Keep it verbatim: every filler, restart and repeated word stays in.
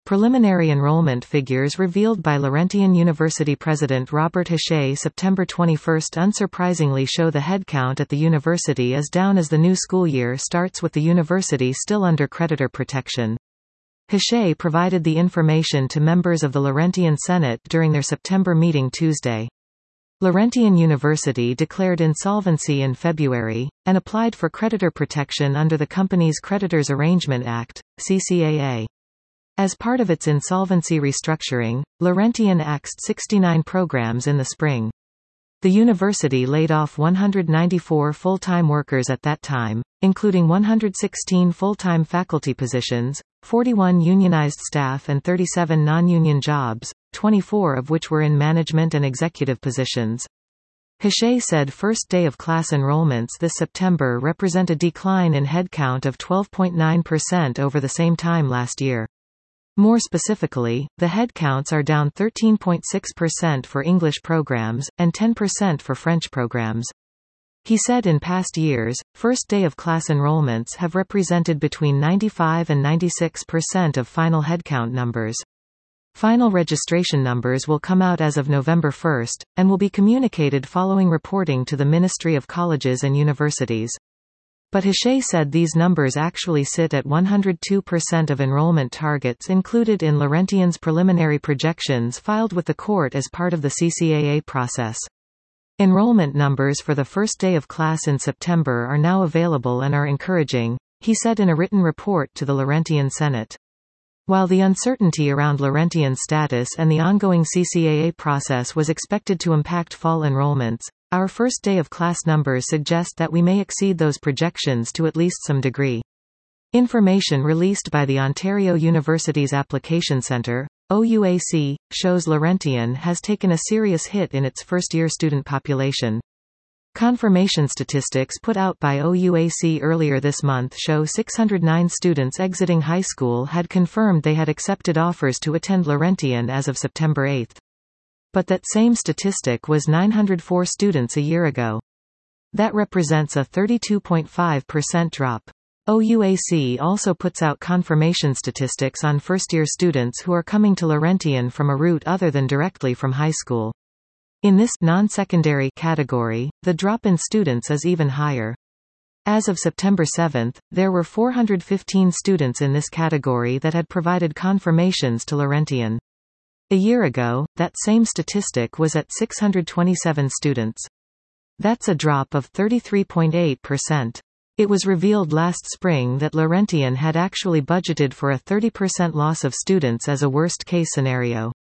Preliminary enrollment figures revealed by Laurentian University President Robert Hachey September twenty-first unsurprisingly show the headcount at the university is down as the new school year starts with the university still under creditor protection. Hachey provided the information to members of the Laurentian Senate during their September meeting Tuesday. Laurentian University declared insolvency in February, and applied for creditor protection under the Companies Creditors Arrangement Act, C C A A. As part of its insolvency restructuring, Laurentian axed sixty-nine programs in the spring. The university laid off one hundred ninety-four full-time workers at that time, including one hundred sixteen full-time faculty positions, forty-one unionized staff and thirty-seven non-union jobs, twenty-four of which were in management and executive positions. Hachey said first day of class enrollments this September represent a decline in headcount of twelve point nine percent over the same time last year. More specifically, the headcounts are down thirteen point six percent for English programs, and ten percent for French programs. He said in past years, first day of class enrollments have represented between ninety-five and ninety-six percent of final headcount numbers. Final registration numbers will come out as of November first, and will be communicated following reporting to the Ministry of Colleges and Universities. But Hachey said these numbers actually sit at one hundred two percent of enrollment targets included in Laurentian's preliminary projections filed with the court as part of the C C A A process. Enrollment numbers for the first day of class in September are now available and are encouraging, he said in a written report to the Laurentian Senate. While the uncertainty around Laurentian's status and the ongoing C C A A process was expected to impact fall enrollments, our first day of class numbers suggest that we may exceed those projections to at least some degree. Information released by the Ontario University's Application Centre, O U A C, shows Laurentian has taken a serious hit in its first-year student population. Confirmation statistics put out by O U A C earlier this month show six hundred nine students exiting high school had confirmed they had accepted offers to attend Laurentian as of September eighth. But that same statistic was nine hundred four students a year ago. That represents a thirty-two point five percent drop. O U A C also puts out confirmation statistics on first-year students who are coming to Laurentian from a route other than directly from high school. In this non-secondary category, the drop in students is even higher. As of September seventh, there were four hundred fifteen students in this category that had provided confirmations to Laurentian. A year ago, that same statistic was at six hundred twenty-seven students. That's a drop of thirty-three point eight percent. It was revealed last spring that Laurentian had actually budgeted for a thirty percent loss of students as a worst-case scenario.